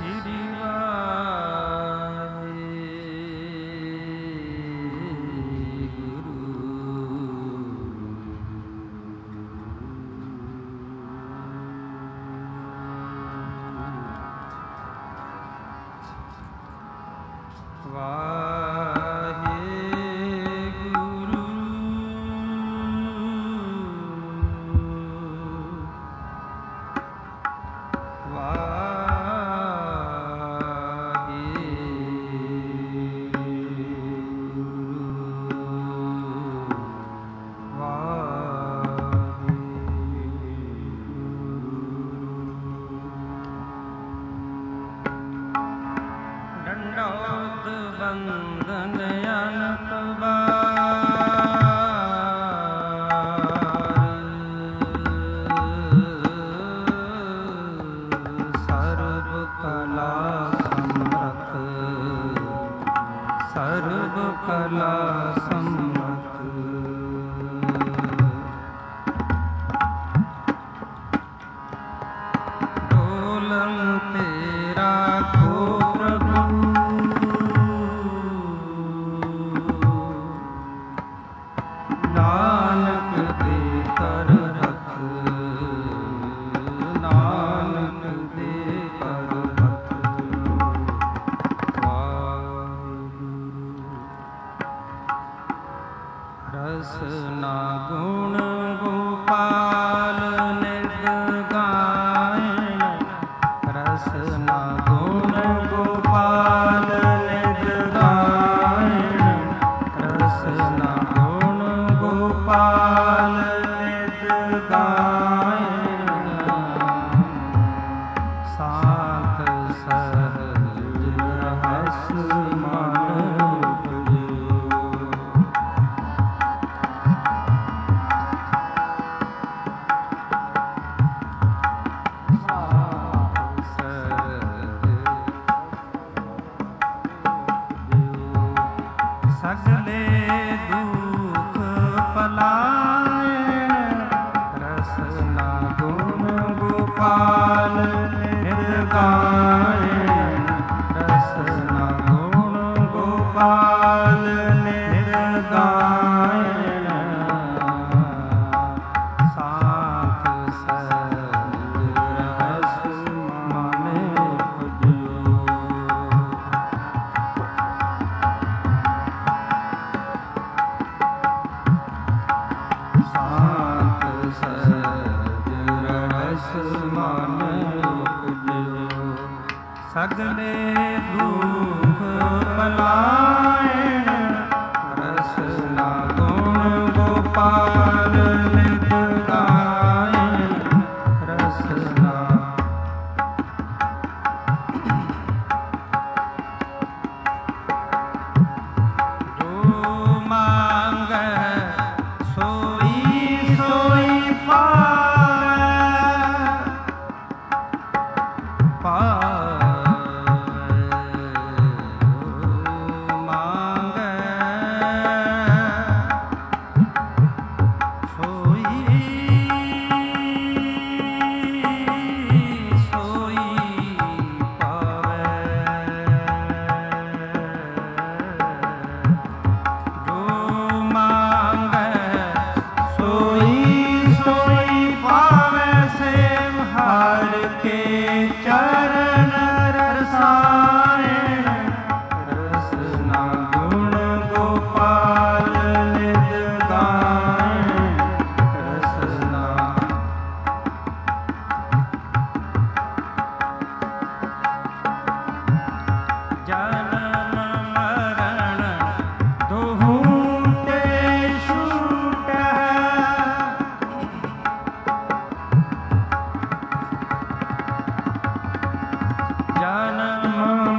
ਜਨਮ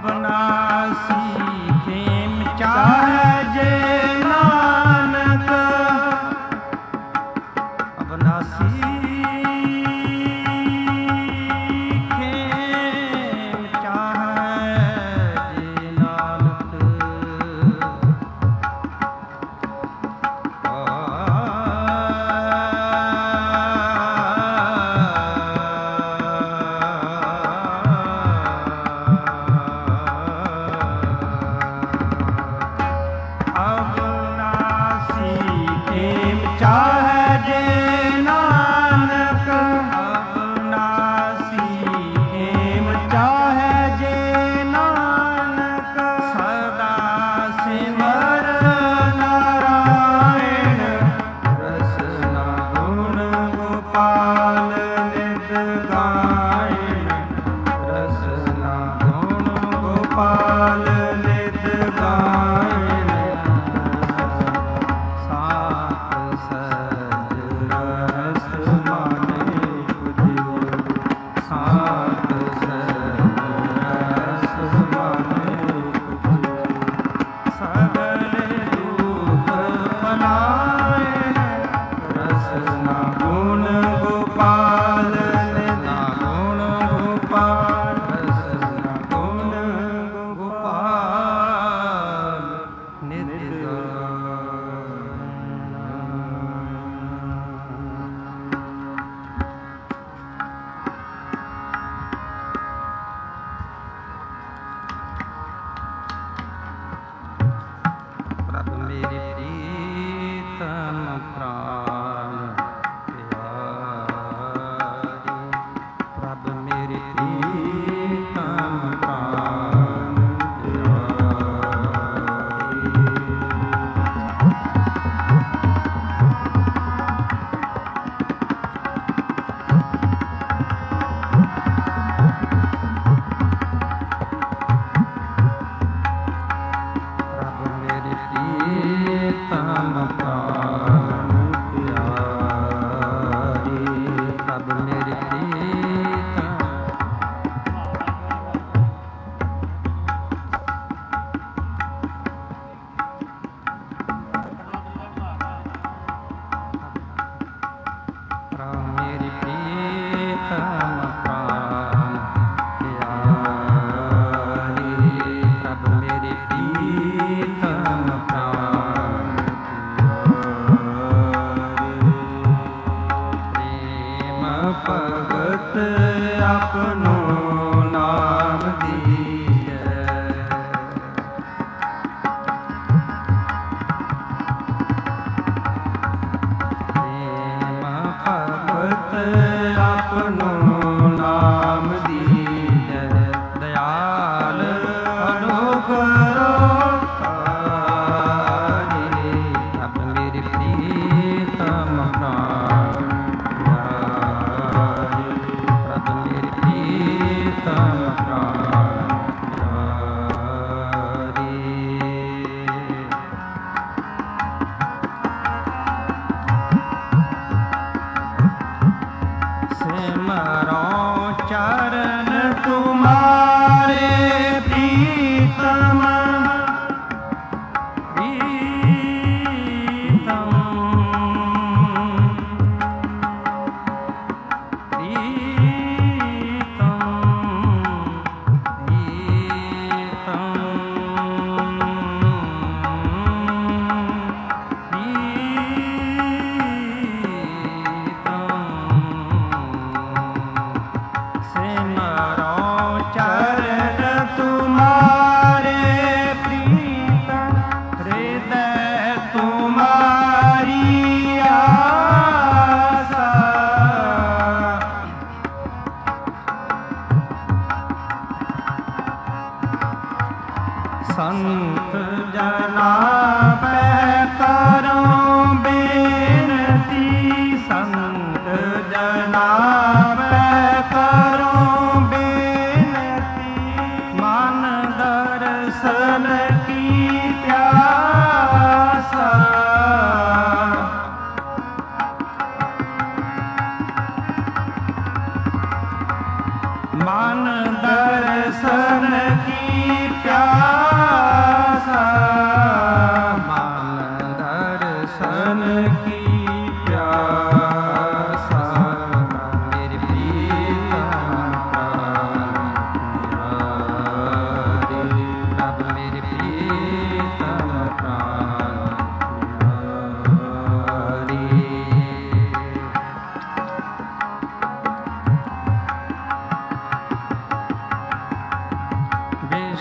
मन दर्शन की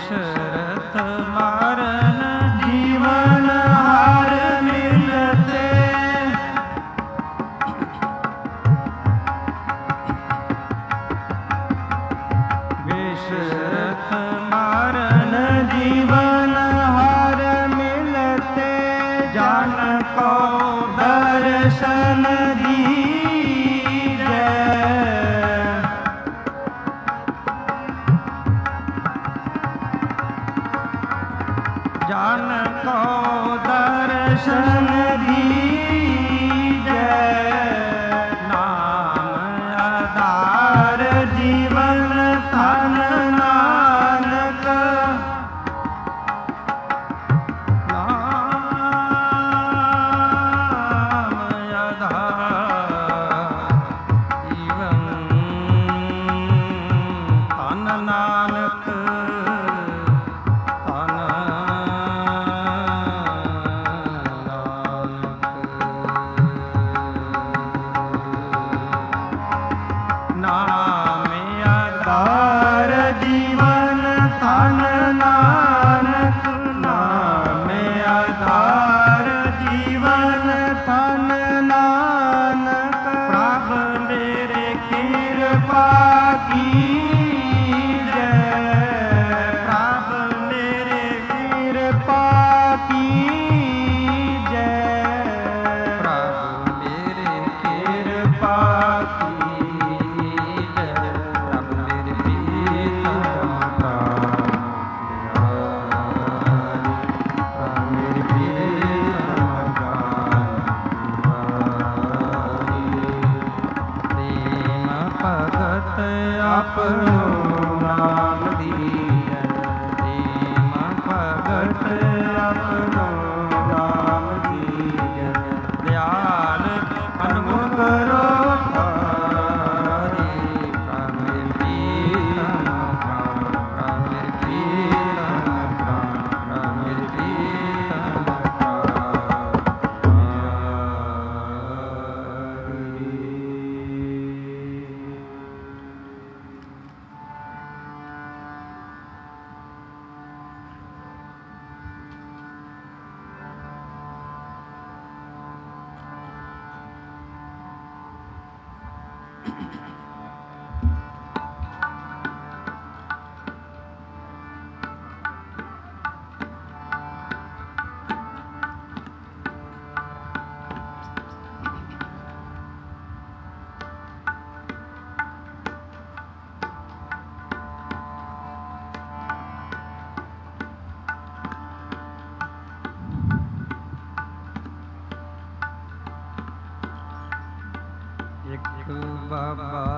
ਵਿਸ਼ਰਤ ਮਾਰਨ ਜੀਵਨ ਹਰ ਮਿਲਤੇ। ਵਿਸ਼ਰਤ ਮਾਰਨ ਜੀਵਨ ਹਰ ਮਿਲਤੇ। ਜਨ ਕੋ ਦਰਸ਼ਨ ਦੀਜੈ। ਜਨ ਕੋ ਦਰਸ਼ਨ ਦੀਜੈ। ਨਾਮ ਆਧਾਰ ਜੀਵਨ ਧਨ ਨਾਨਕ। ਨਾਮ ਆਧਾਰ ਜੀਵਨ ਧਨ ਨਾਨਕ। ਨਾਮ ਆਧਾਰ ਜੀਵਨ ਧਨ ਨਾਨਕ। ਨਾਮ ਆਧਾਰ ਜੀਵਨ ਧਨ ਨਾਨਕ। ਪ੍ਰਭ ਮੇਰੇ ਕਿਰਪਾ ਕੀਜੈ। ਪ੍ਰਭ ਮੇਰੇ ਕਿਰਪਾ ਕੀਜੈ। ਪ੍ਰਭ ਮੇਰੇ ਕਿਰਪਾ ਆਪਣੋ ਨਾਮ ਦੀਜੈ। ਪ੍ਰੇਮ ਭਗਤ ਆਪਣੋ ਨਾਮ ਦੀਜੈ। ਦਿਆਲ ਅਨਮੁਖ ਰੋਪਾਰੇ। ਪ੍ਰਭ ਪ੍ਰੀਤਮ ਪ੍ਰਾਨ। ਪ੍ਰਭ ਪ੍ਰੀਤਮ ਪ੍ਰਾਨ। ਪ੍ਰਭ ਪ੍ਰੀਤਮ ਬਾਬਾ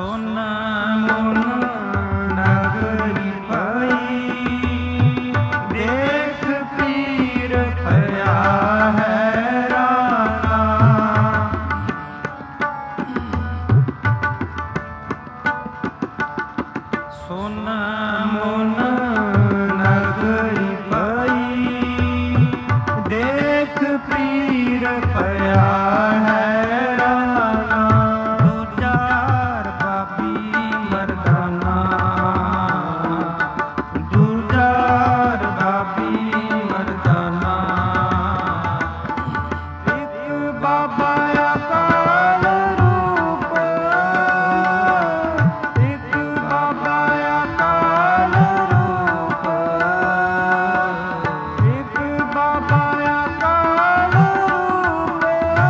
ਸੁਨ ਮੁਨ ਨਗਰੀ ਪਈ, ਦੇਖ ਪੀਰ ਭਇਆ ਹੈਰਾਨਾ। ਸੁਨ ਮੁਨ ਨਗਰੀ ਪਈ, ਦੇਖ ਪੀਰ ਭਇਆ ਹੈਰਾਨਾ। ਦੂਜਾ ਰਬਾਬੀ ਮਰਦਾਨਾ, ਦੂਜਾ ਰਬਾਬੀ ਮਰਦਾਨਾ। ਇੱਕ ਬਾਬਾ ਅਕਾਲ ਰੂਪ, ਇੱਕ ਬਾਬਾ ਅਕਾਲ ਰੂਪ, ਇੱਕ ਬਾਬਾ ਅਕਾਲ ਰੂਪ,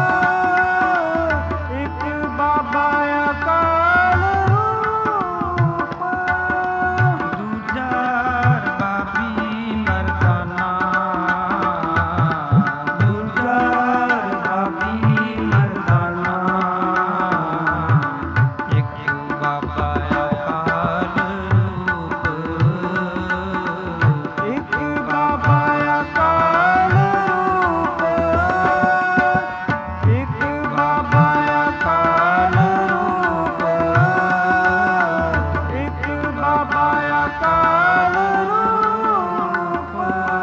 ਇੱਕ ਬਾਬਾ ਅਕਾਲ ਰੂਪ। ਦੂਜਾ ਰਬਾਬੀ ਮਰਦਾਨਾ, ਦੂਜਾ ਰਬਾਬੀ ਮਰਦਾਨਾ। ਇੱਕ ਬਾਬਾ ਅਕਾਲ ਰੂਪ, ਇੱਕ ਬਾਬਾ ਅਕਾਲ ਰੂਪ, ਇੱਕ ਬਾਬਾ ਅਕਾਲ ਰੂਪ, ਇੱਕ ਬਾਬਾ ਅਕਾਲ ਰੂਪ।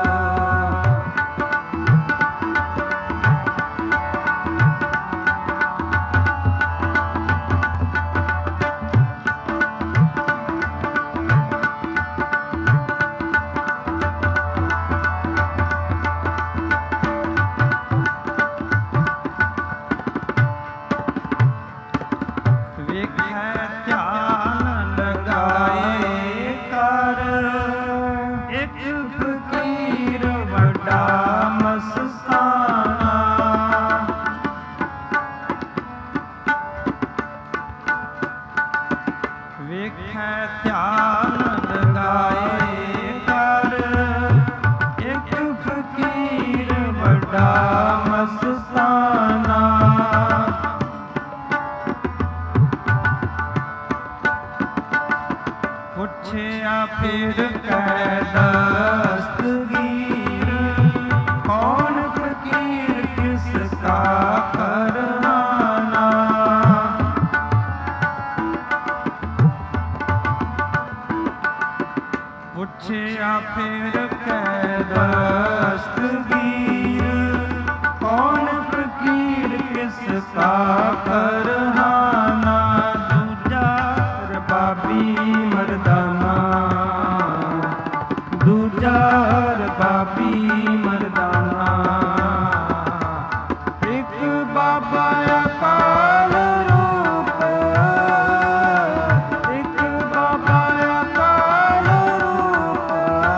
ਵੇਖੈ ਧਿਆਨ ਲਗਾਏ ਕਰ, ਇੱਕ ਫਕੀਰ ਵੱਡਾ ਮਸਤਾਨਾ। ਵੇਖੈ ਧਿਆਨ ਲਗਾਏ ਕਰ, ਇੱਕ ਫਕੀਰ ਵੱਡਾ ਮਸਤਾਨਾ। ਪੁੱਛਿਆ ਫਿਰ ਕੈ ਦਸਤਗੀਰ, ਕੌਣ ਫਕੀਰ ਕਿਸ ਕਾ ਕਰਹਾਨਾ। ਪੁੱਛਿਆ ਫਿਰ ਕੈ ਦਸਤਗੀਰ, ਕੌਣ ਫਕੀਰ ਕਿਸ ਕਾ ਕਰਹਾਨਾ। ਦੂਜਾ ਰਬਾਬੀ ਮਰਦਾਨਾ, ਦੂਜਾ ਰਬਾਬੀ ਮਰਦਾਨਾ। ਇੱਕ ਬਾਬਾ ਅਕਾਲ ਰੂਪ, ਇੱਕ ਬਾਬਾ ਅਕਾਲ ਰੂਪ,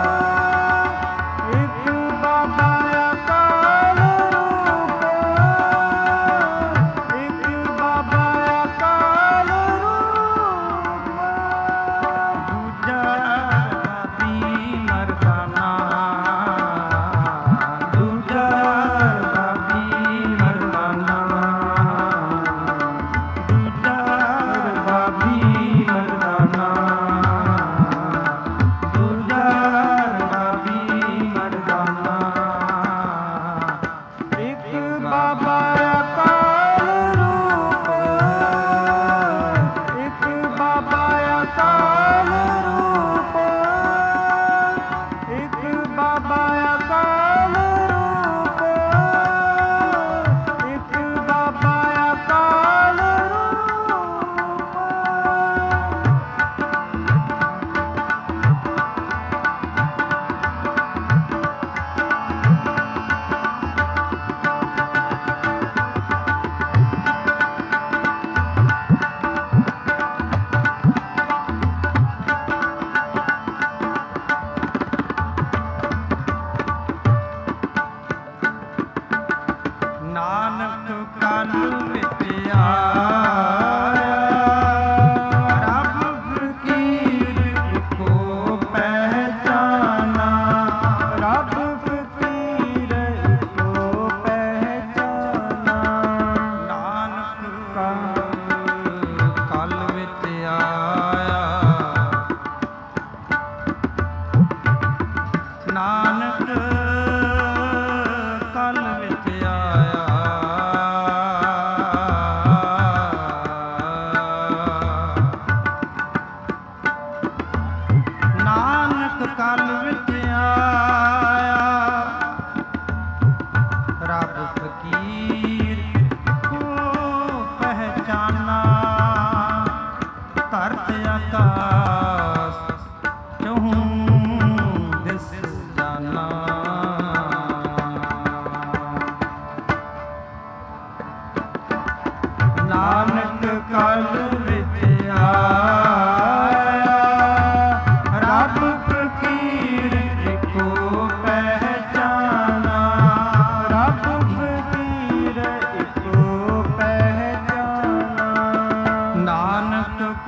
ਇੱਕ ਬਾਬਾ ਅਕਾਲ ਰੂਪ, ਇੱਕ ਬਾਬਾ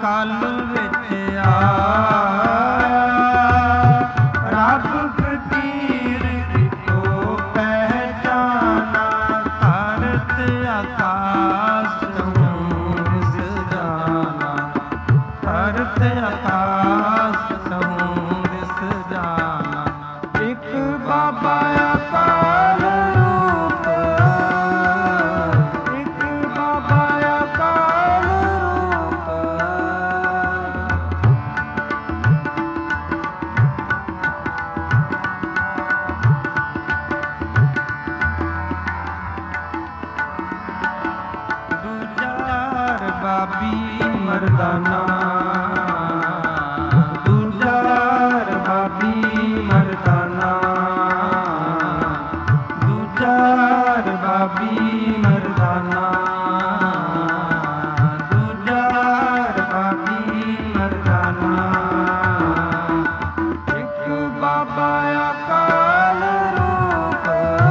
ਕਲ ਵਿੱਚ ਆਇਆ, ਰੱਬ ਫਕੀਰ ਇੱਕੋ ਪਹਿਚਾਨਾ, ਧਰਤ ਆਕਾਸ਼ ਤੂੰ ਦਿਸ ਜਾਨਾ, ਧਰਤ ਆਕਾਸ਼ ਤੂੰ ਦਿਸ ਜਾਨਾ। ਇੱਕ ਬਾਬਾ ਅਕਾਲ ਰੂਪ, ਇੱਕ ਬਾਬਾ ਅਕਾਲ ਰੂਪ। ਦੂਜਾ ਰਬਾਬੀ ਮਰਦਾਨਾ, ਦੂਜਾ ਰਬਾਬੀ ਮਰਦਾਨਾ, ਦੂਜਾ ਰਬਾਬੀ ਮਰਦਾਨਾ, ਦੂਜਾ ਰਬਾਬੀ ਮਰਦਾਨਾ। ਇੱਕ ਬਾਬਾ ਅਕਾਲ ਰੂਪ,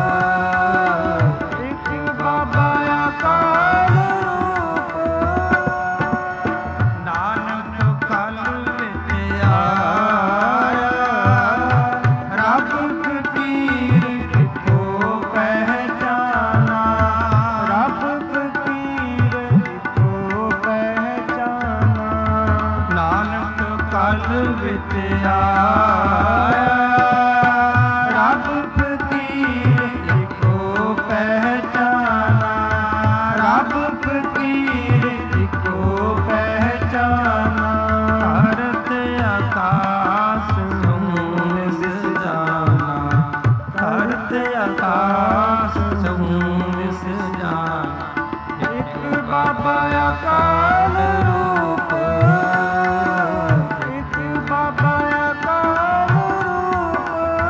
ਇੱਕ ਬਾਬਾ ਅਕਾਲ ਰੂਪ। ਨਾਨਕ ਕਲ ਵਿੱਚ ਆਇਆ, ਰੱਬ ਫਕੀਰ ਇੱਕੋ ਪਹਿਚਾਨਾ, ਰੱਬ ਫਕੀਰ ਇੱਕੋ ਪਹਿਚਾਨਾ। ਨਾਨਕ ਕਲ ਵਿੱਚ ਆਇਆ, ਰੱਬ ਫਕੀਰ ਇੱਕੋ ਪਹਿਚਾਨਾ, ਰੱਬ ਫਕੀਰ ਇੱਕੋ ਪਹਿਚਾਨਾ। ਧਰਤ ਆਕਾਸ਼ ਤੂੰ ਦਿਸ ਜਾਨਾ, ਧਰਤ ਆਕਾਸ਼ ਤੂੰ ਦਿਸ ਜਾਨਾ। ਇੱਕ ਬਾਬਾ ਅਕਾਲ ਰੂਪ, ਇੱਕ ਬਾਬਾ ਅਕਾਲ ਰੂਪ।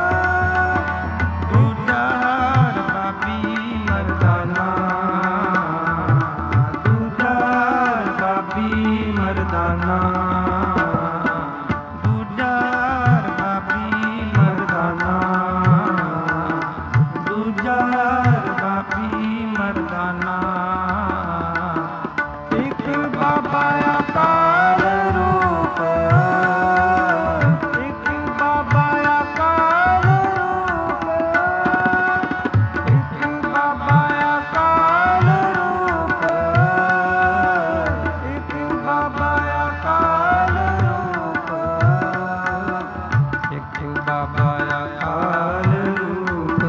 ਦੂਜਾ ਰਬਾਬੀ ਮਰਦਾਨਾ, ਦੂਜਾ ਰਬਾਬੀ ਮਰਦਾਨਾ, ਦੂਜਾ ਰਬਾਬੀ ਮਰਦਾਨਾ, ਦੂਜਾ ਰਬਾਬੀ ਮਰਦਾਨਾ। ਇੱਕ ਬਾਬਾ ਅਕਾਲ ਰੂਪ, ਇੱਕ ਬਾਬਾ ਅਕਾਲ ਰੂਪ, ਇੱਕ ਬਾਬਾ ਅਕਾਲ ਰੂਪ, ਇੱਕ ਬਾਬਾ ਅਕਾਲ ਰੂਪ, ਇੱਕ ਬਾਬਾ ਅਕਾਲ ਰੂਪ,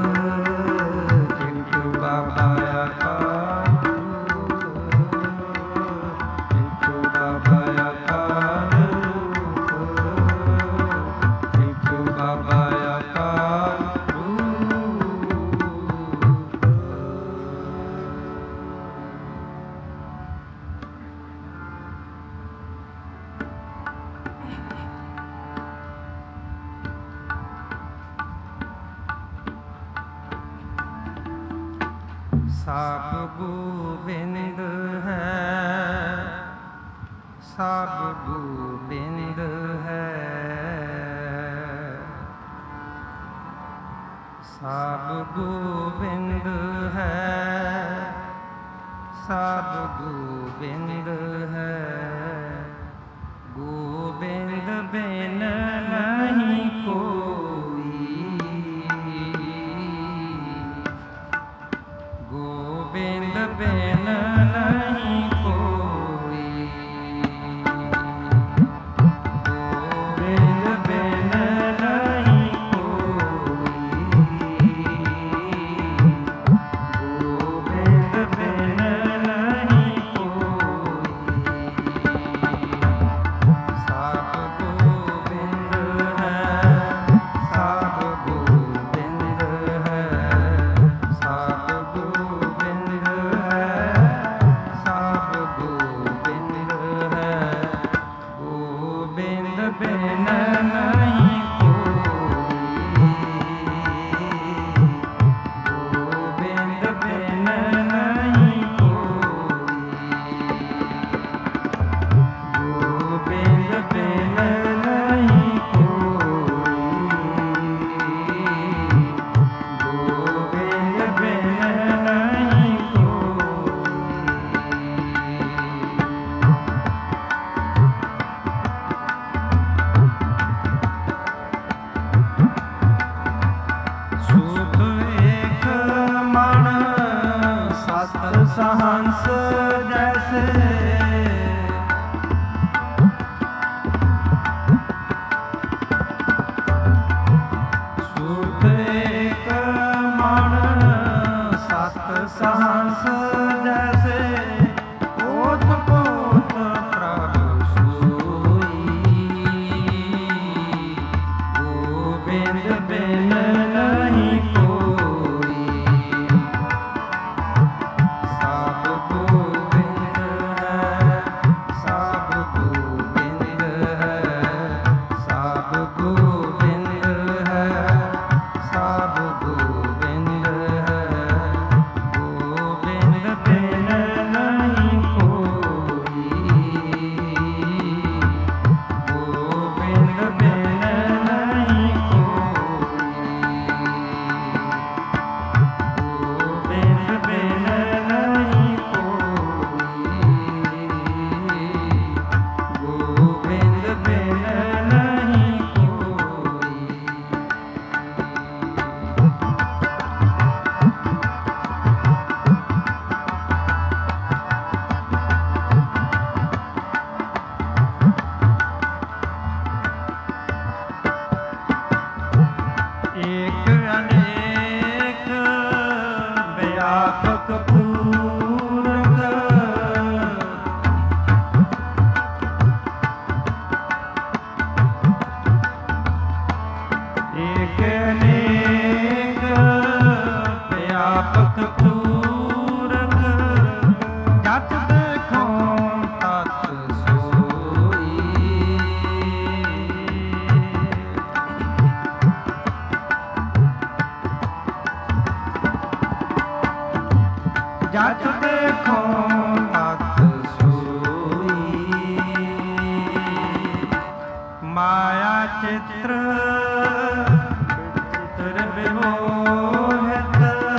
ਇੱਕ ਬਾਬਾ ਅਕਾਲ ਰੂਪ, ਇੱਕ ਬਾਬਾ ਅਕਾਲ ਰੂਪ, ਇੱਕ ਬਾਬਾ ਅਕਾਲ ਰੂਪ। ਸਭ ਗੋਬਿੰਦ ਹੈ, ਸਭ ਗੋਬਿੰਦ ਹੈ, ਸਭ ਗੋਬਿੰਦ ਹੈ, ਸਭ ਗੋਬਿੰਦ ਹੈ। ਗੋਬਿੰਦ ਬਿਨ ਨਹੀਂ ਕੋਈ, ਗੋਬਿੰਦ ਬਿਨ ਨਹੀਂ ਕੋਈ, ਗੋਬਿੰਦ ਬਿਨ ਨਹੀਂ ਕੋਈ, ਗੋਬਿੰਦ ਬਿਨ ਨਹੀਂ ਕੋਈ। माया चित्र चित्र विमोहित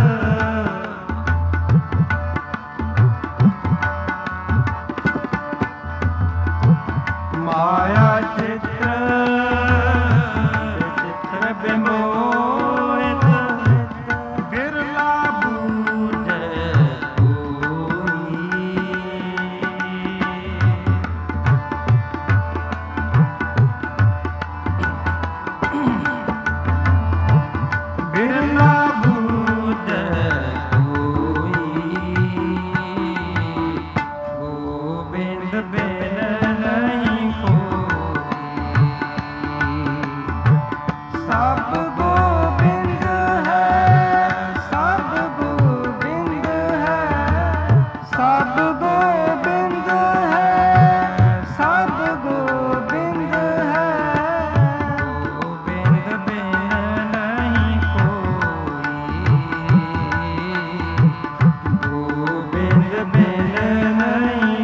माया चित्र चित्र विमोहित बिरला बूझे बिरला बूझे गोविंद बिन नहीं सब गोविंद है सब गोविंद है सब गोविंद है सब गोविंद है गोविंद बिन नहीं गोविंद बिन नहीं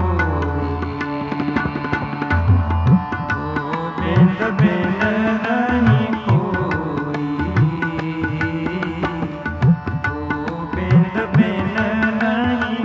गोविंद बिन नहीं गोविंद बिन नहीं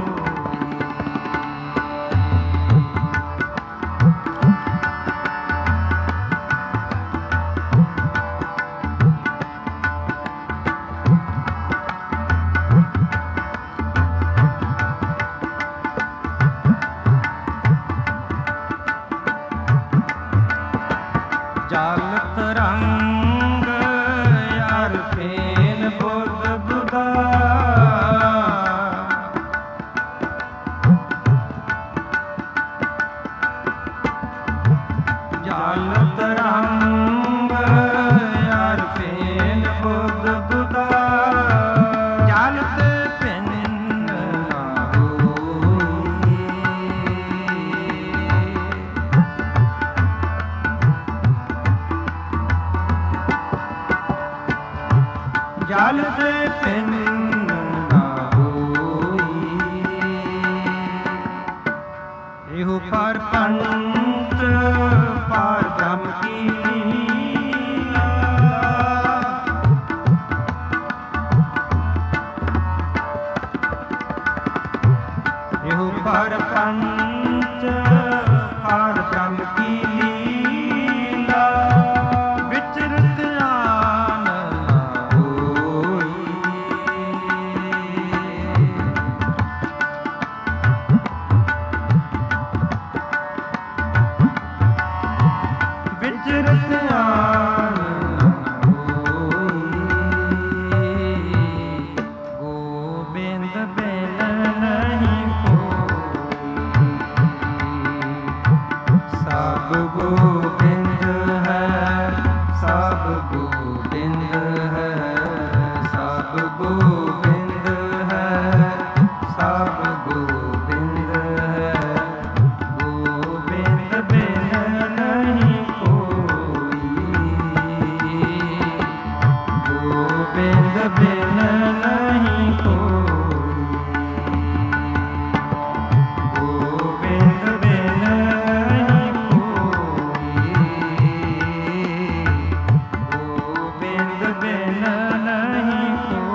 जल तरंग यार फेन बुध बुधा जल तरंग यार फेन बुध बुधा जल ते पिन ना होई जल से पिन ना होई एहु पर पंत पार ब्रह्म की लीला एहु पर पंच पार ब्रह्म की लीला विचरत आन विचरत आन गोविंद बिन नहीं सब गोविंद है सब गोविंद है सब गोविंद है सब गोविंद है गोविंद बिन नहीं गोविंद बिन नहीं गोविंद बिन नहीं गोविंद बिन नहीं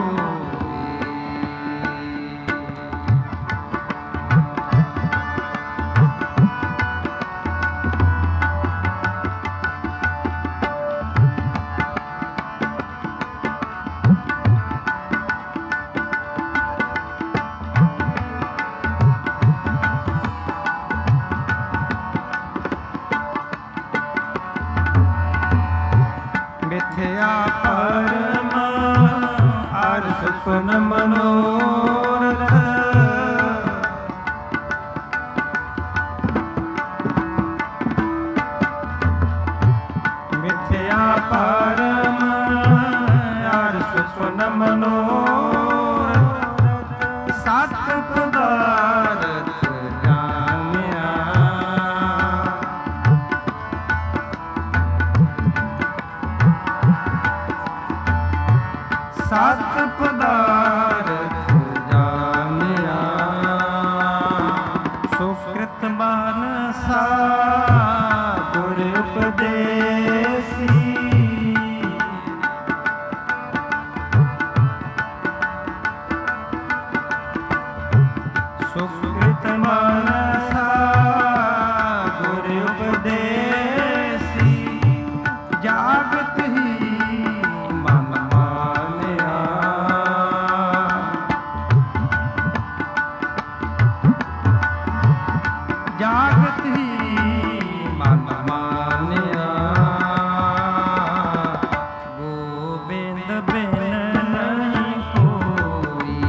मिथ्या परम अर्थ सुन मनोरथ मिथ्या परम अर्थ सुन मनोरथ सत पदार्थ जानिया सत पदार्थ जानिया सुकृत मानसा गुर ਉਪਦੇਸੀ ਸੁਖਿਤ ਮਾਨਸਾ ਗੁਰ ਉਪਦੇਸੀ ਜਾਗਤ ਹੀ ਮਨ ਮਾਨਿਆ ਜਾਗਤ ਹੀ ਮਨ ਮਾਨਿਆ ਗੋਬਿੰਦ ਬਿਨ ਨਹੀਂ ਕੋਈ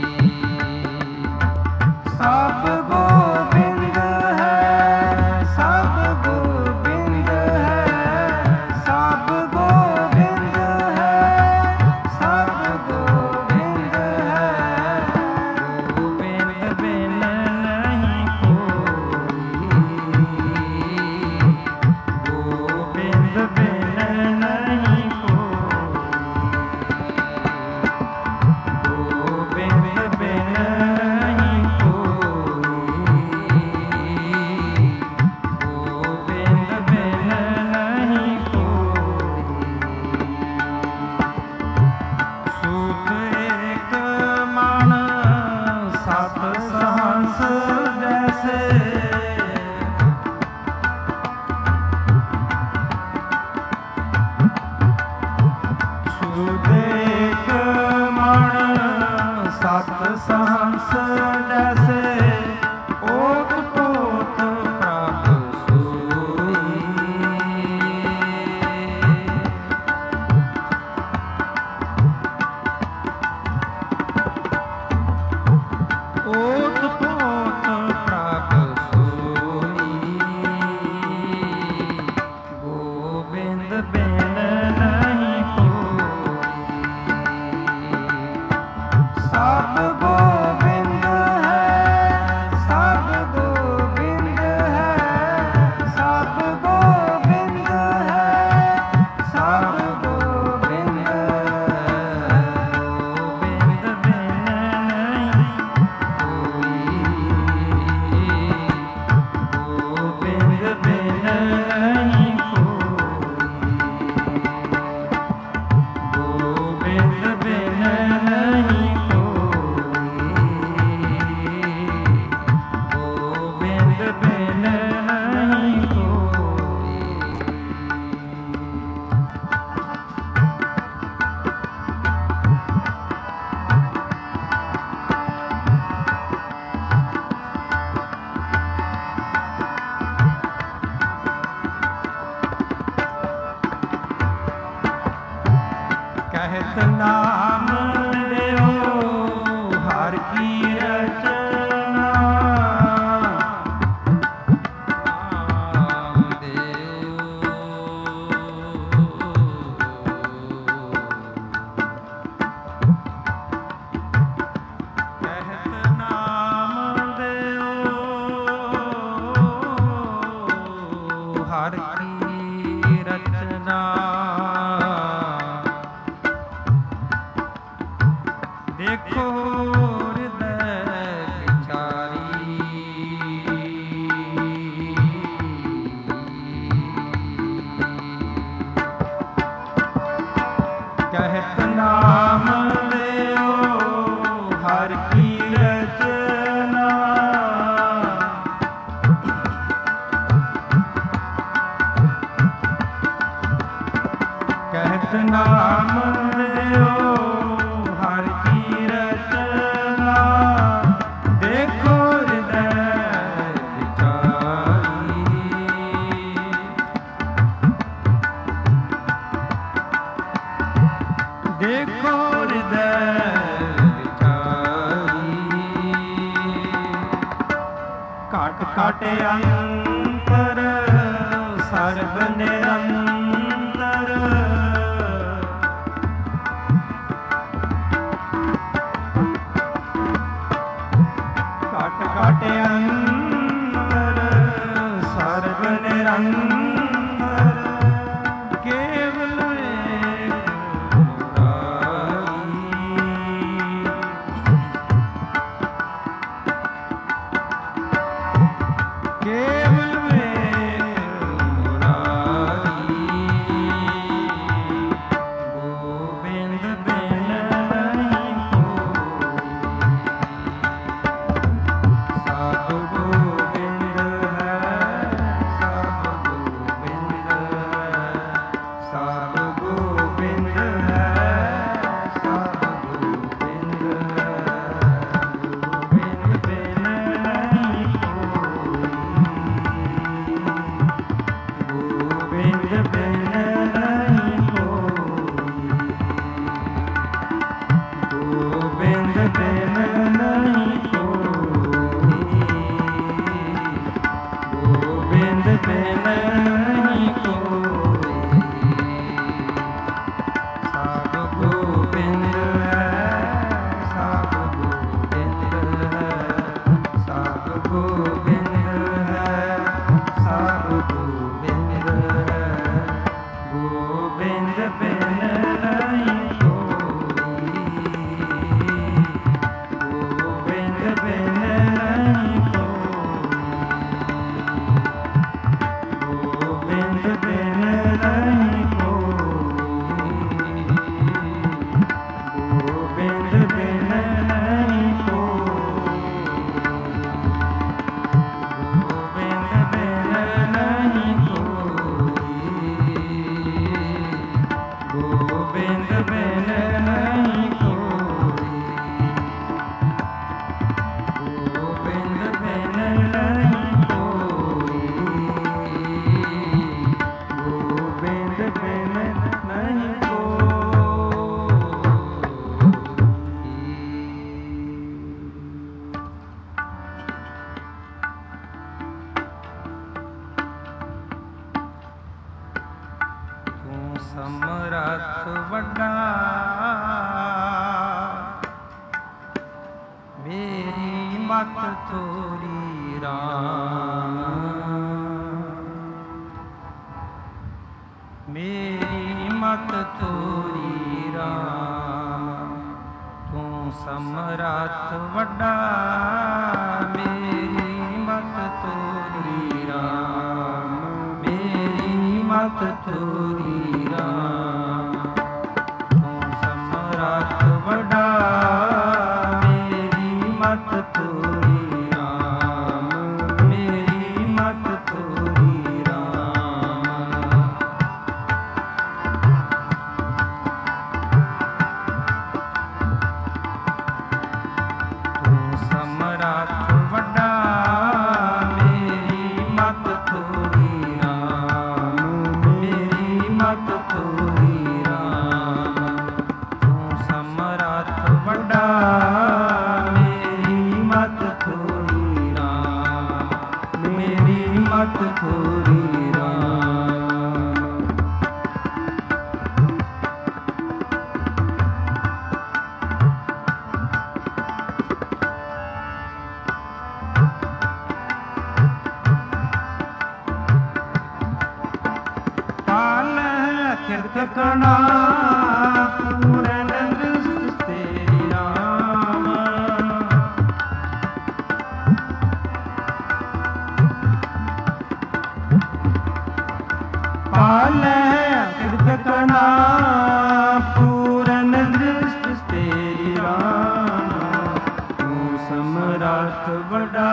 ਸਭ ਗੋਬਿੰਦ ਹੈ ਸਭ ਗੋਬਿੰਦ ਹੈ ਸਭ ਗੋਬਿੰਦ ਹੈ ਸਭ ਗੋਬਿੰਦ ਹੈ ਗੋਬਿੰਦ ਬਿਨ ਨਹੀਂ ਕੋਈ ਗੋਬਿੰਦ ਬਿਨ ਨਹੀਂ ਕੋਈ ਗੋਬਿੰਦ ਬਿਨ ਨਹੀਂ ਕੋਈ ਗੋਬਿੰਦ ਬਿਨ ਨਹੀਂ ਕੋਈ ਸੂਤ ਏਕ ਮਨ ਸਤ ਸਹੰਸ ਜੈਸੇ ਸੂਤ ਏਕ ਮਨ ਸਤ ਸਹੰਸ ਜੈਸੇ ਓਤ ਪੋਤ ਪ੍ਰਭ ਸੋਈ ਓਤ ਪੋਤ ਪ੍ਰਭ ਸੋਈ ਗੋਬਿੰਦ ਬਿਨ ਨਹੀਂ ਕੋਈ ਸਭ ਗੋਬਿੰਦ ਹੈ ਸਭ ਗੋਬਿੰਦ ਹੈ ਸਭ ਗੋਬਿੰਦ ਹੈ ਸਭ ਗੋਬਿੰਦ ਹੈ ਗੋਬਿੰਦ ਬਿਨ ਨਹੀਂ ਗੋਬਿੰਦ ਬਿਨ ਨਹੀਂ ਕੋਈ ਗੋਬਿੰਦ ਬਿਨ ਨਹੀਂ ਕੋਈ ਗੋਬਿੰਦ ਬਿਨ ਨਹੀਂ ਕੋਈ ਕਹਿਤ ਨਾਮ ਲਿਓ ਹਰ ਕੀ ਰਚਨਾ ਨਾਮ ਦਿਓ ਕਹਿਤ ਨਾਮ ਦਿਓ ਹਰ ਕੀ ਰਚਨਾ ਦੇਖੋ ਹਿਰਦੈ ਵਿਚਾਰੀ ਕਹਿਤ ਨਾਮ ਲਿਓ ਹਰ ਕੀ ਰਚਨਾ ਕਹਿਤ ਨਾਮ ਲਿਓ ਹਰ ਕੀ ਰਚਨਾ ਦੇਖੋ ਹਿਰਦੈ ਵਿਚਾਰੀ ਦੇਖੋ ਹਿਰਦੈ ਵਿਚਾਰੀ ਘਟ ਘਟ ਅੰਤਰ ਸਰਬ ਨਿਰੰਤਰ ਘਟ ਘਟ ਅੰਤਰ ਸਰਬ ਨਿਰੰਤਰ ਕੇਵਲ ਏਕ ਮੁਰਾਰੀ ਕੇਵਲ ਏਕ ਮੁਰਾਰੀ बिन नहीं कोई, सब गोबिंद है, सब गोबिंद है, सब गोबिंद है, सब गोबिंद है, गोबिंद बिन नहीं कोई, गोबिंद बिन नहीं गोविंद बिन नहीं कोई, गोविंद बिन नहीं कोई, गोविंद बिन नहीं कोई, गोविंद बिन नहीं कोई, गोविंद बिन नहीं गोविंद बिन नहीं तू समरथ वड्डा, मेरी मत थोरी राम, मेरी मत थोरी राम, तू समरथ वड्डा, मेरी मत थोरी राम, मेरी मत थोरी राम, तू समरथ वड्डा, मेरी मत थोरी राम, मेरी मत थोरी राम, समरथ वड्डा, मेरी मत थोरी राम, मेरी मत थोरी राम, तू समरथ वड्डा, मेरी मत थोरी राम, मेरी मत थोरी राम, पाल किरत कणा पूरन दृष्टि तेरी राम, पाल किरत कणा पूरन दृष्टि तेरी राम, तू समरथ वड्डा,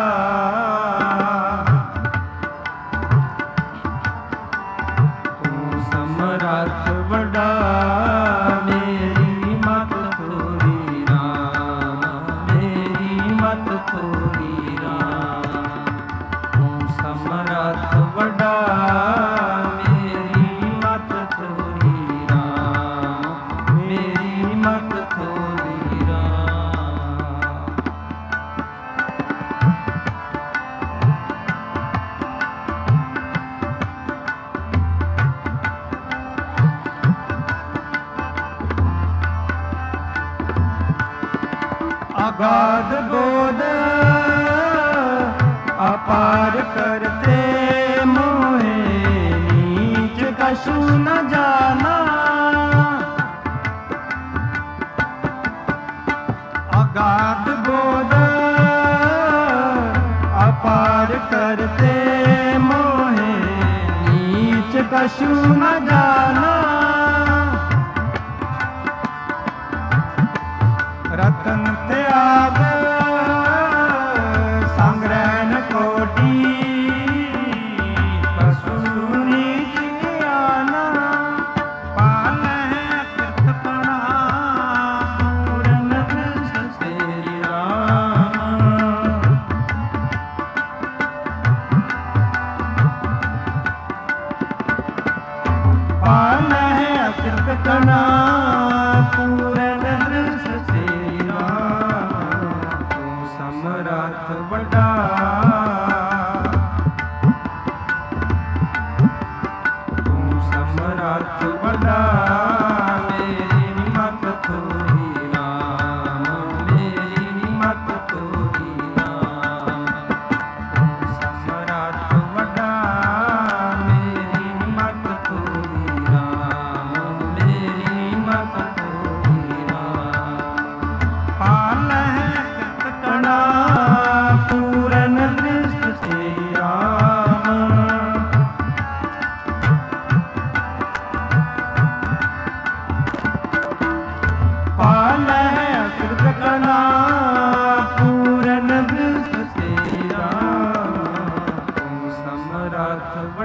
समरथ वड्डा, मेरी मत थोरी राम, मेरी मत थोरी राम, तू समरथ वड्डा, मेरी मत थोरी राम, मेरी मत थोरी राम, अगाध बोध अपार करते मोहे, नीच कछु न जाना, अगाध बोध अपार करते मोहे, नीच कछु न जाना, रतन त्याग संग्रहण कोटि, पशु नीच आना, पाल कृत कणा पूरन दृष्टि तेरी राम, पाल कृत कणा पूरन दृष्टि तेरी राम, तू समरथ वड्डा,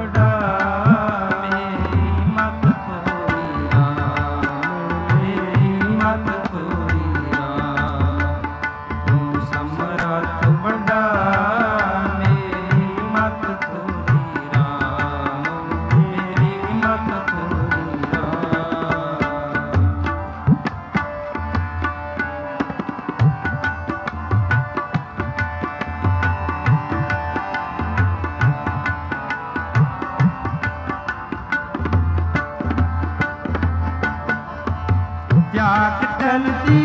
बड़ा मेरी मत थोड़ी राम मेरी मत थोड़ी राम तू समरथ बड़ा मेरी मत थोड़ी राम मेरी मत थोड़ी त्याग टलती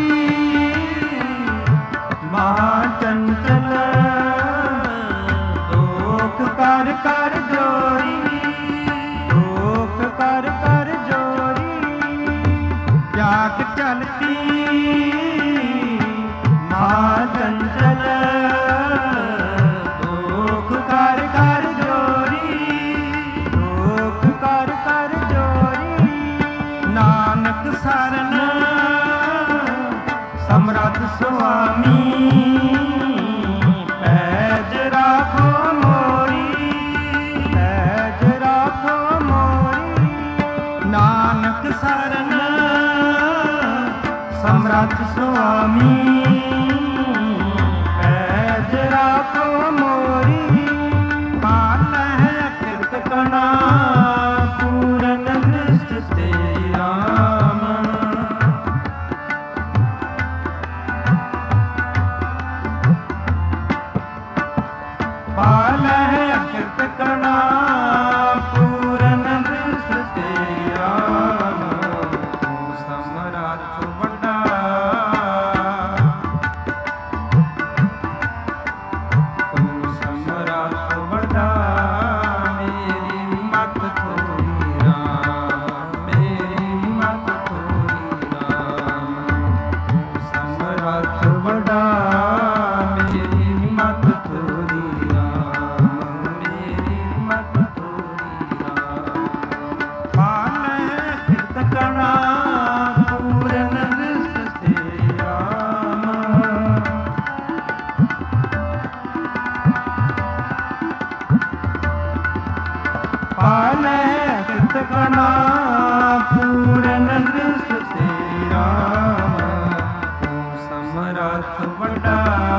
महाचंचल दोख कर कर जोरी दोख कर कर जोरी त्याग टलती महाचंचल दोख कर कर जोरी दोख कर कर जोरी नानक सरन समरथ सुआमी पैज राखो मोरी पैज राखो मोरी नानक सरन समरथ सुआमी पैज राखो मोरी पाल है कृत कणा पूरन दृष्ट तेरी राम पाल है कृत कणा पूरन दृष्ट तेरी राम तू समरथ बड़ा तू समरथ बड़ा मेरी मत थोड़ी राम मेरी मत थोड़ी राम तू समरथ बड़ा मेरी मत थोड़ी पूरन दृष्ट तेरी राम पाल कृत कणा पूरन दृष्ट तेरी राम तू समरथ बड़ा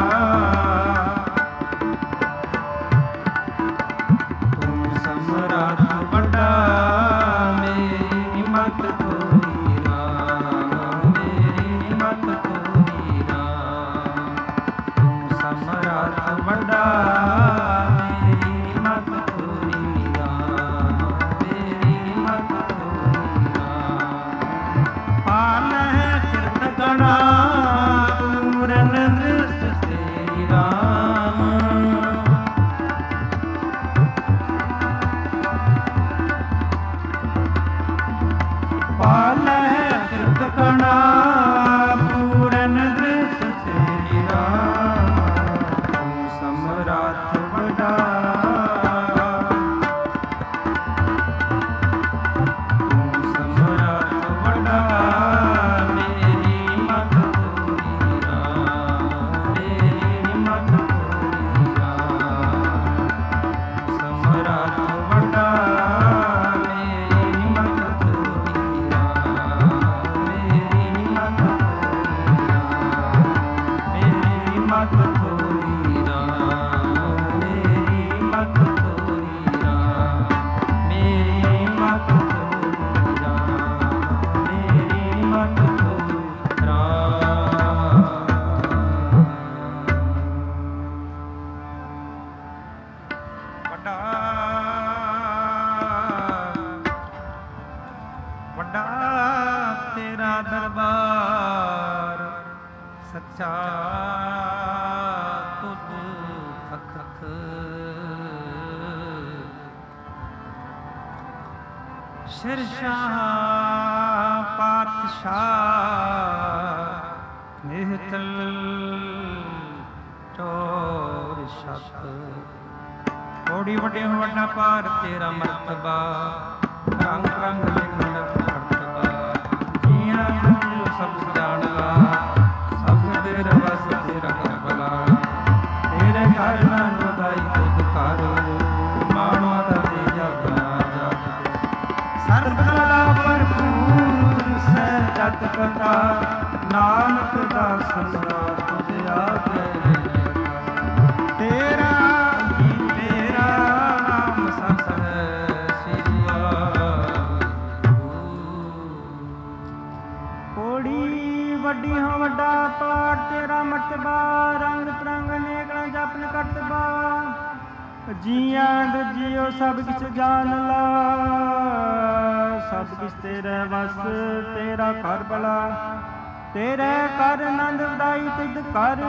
तू समरथ बड़ा मेरी मत थोड़ी राम मेरी मत थोड़ी राम तू समरथ बड़ा मेरी मत थोड़ी राम मेरी मत थोड़ी राम पाल है कृत कणा पूरन दृष्ट तेरी राम पाल है कृत कणा पूरन दृष्ट तेरी राम तू समरथ बड़ा तू समरथ बड़ा मेरी मत थोड़ी राम मेरी मत थोड़ी राम समरथ बड़ा मेरी मत थोड़ी मेरी मत थोड़ी राम मेरी मत थोड़ी राम मेरी मत थोड़ी राम मेरी मत थोड़ी राम ਵੱਡਾ ਵੱਡਾ ਤੇਰਾ ਦਰਬਾਰ ਸੱਚਾ ਤੁਧ ਅਖਖ ਸ਼ਿਰਸ਼ਾਹ ਪਾਤਸ਼ਾਹ ਨਿਹਤਲ ਚੋਰ ਸ਼ਕ ਕੋੜੀ ਵੱਡੇ ਵੱਡਾ ਪਾਰ ਤੇਰਾ ਮਰਤਬਾ ਰੰਗ ਰੰਗ ਲਿਖਣ ਮਰਤਬਾ ਜੀਆਂ ਨੂੰ ਸਭ ਜਾਣਦਾ ਸਭ ਤੇਰਾ ਵਸ ਤੇਰਾ ਕਰਬਲਾ ਤੇਰੇ ਘਰ ਨਾਲ ਵਧਾਈ ਤੁਧ ਕਰ ਮਾਣੋ ਦਾ ਤੇ ਜਗ ਸਰਬ ਕਲਾ ਭਰਪੂਰ ਸਹਿਜਤ ਕਥਾ ਨਾਨਕ ਦਾਸਨ ਦਾ ਤੁਝ ਆਗੇ ਤੇਰਾ ਜੀ ਤੇਰਾ ਨਾਮ ਸਤ ਹੈ ਸ੍ਰੀ ਕੋੜੀ ਵੱਡੀ ਹੋ ਵੱਡਾ ਪਾਠ ਤੇਰਾ ਮਰਤਬਾ ਰੰਗ ਤਰੰਗ ਨੇਕਲਾਂ ਜਪਨ ਕਰਤਬਾ ਜੀਆਂ ਦੂਜੀਓ ਸਭ ਕਿਛ ਜਾਣ ਲਾ ਸਭ ਕਿਛ ਤੇਰੇ ਵਸ ਤੇਰਾ ਘਰ ਭਲਾ ਤੇਰੇ ਕਰ ਆਨੰਦ ਉਡਾਈ ਤਿਦ ਕਰ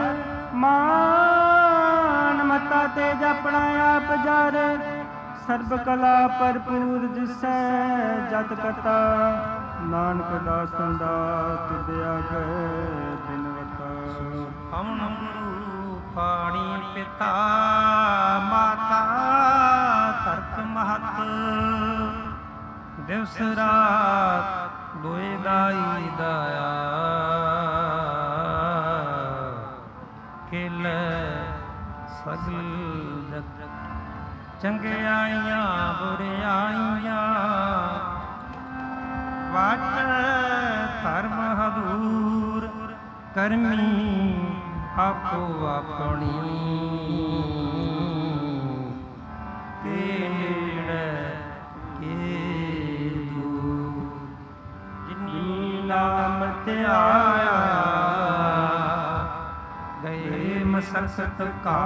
ਮਾਨ ਮਤਾ ਤੇ ਜਪਣਾ ਆਪ ਜਰ ਸਰਬ ਕਲਾ ਭਰਪੂਰ ਜਿਸੈ ਜਤ ਕਤਾ ਨਾਨਕ ਦਾਸਨ ਦਾ ਤਿਦ ਆਗੇ ਦਿਨ ਵਤਾ ਹਮਨ ਗੁਰੂ ਪਾਣੀ ਪਿਤਾ ਮਾਤਾ ਧਰਤ ਮਹਤ ਦਿਵਸ ਰਾਤ ਦੋਏ ਦਾਈ ਦਾਇਆ ਕਿਲ ਸਗਲ ਜਗ ਚੰਗਿਆਈਆਂ ਬੁਰਿਆਈਆਂ ਵਾਟ ਧਰਮ ਹਦੂਰ ਕਰਮੀ ਆਪੋ ਆਪਣੀ ਕੇ ਨੇੜੇ ਕੇ ਦੂਰ ਜਿਨੀ ਨਾਮ ਧਿਆਇਆ ਗਏ ਮਸਕਤ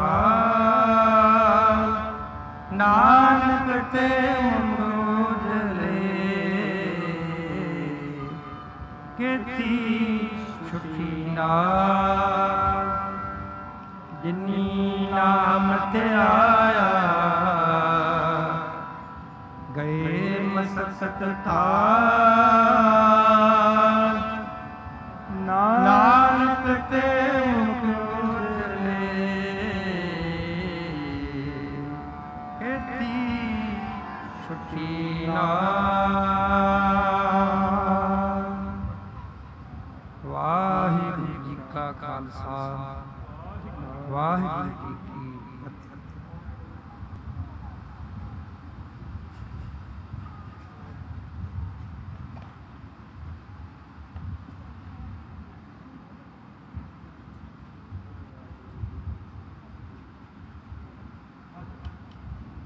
ਕਾਲ ਨਾਨਕ ਤੇ ਮੁਝਲੇ ਕੀਤੀ ਛੁੱਟੀ ਨਾਲ ਜਿਨੀ ਨਾਮ ਧਿਆਇਆ ਗਏ ਮਸਕਤ ਕਾਲ ਨਾਨਕ ਤੇ ਮੁਝਲੇ ਕੀਤੀ ਛੁੱਟੀ ਨਾਲ। ਵਾਹਿਗੁਰੂ ਜੀ ਕਾ ਖਾਲਸਾ ਵਾਹਿਗੁਰੂ ਜੀ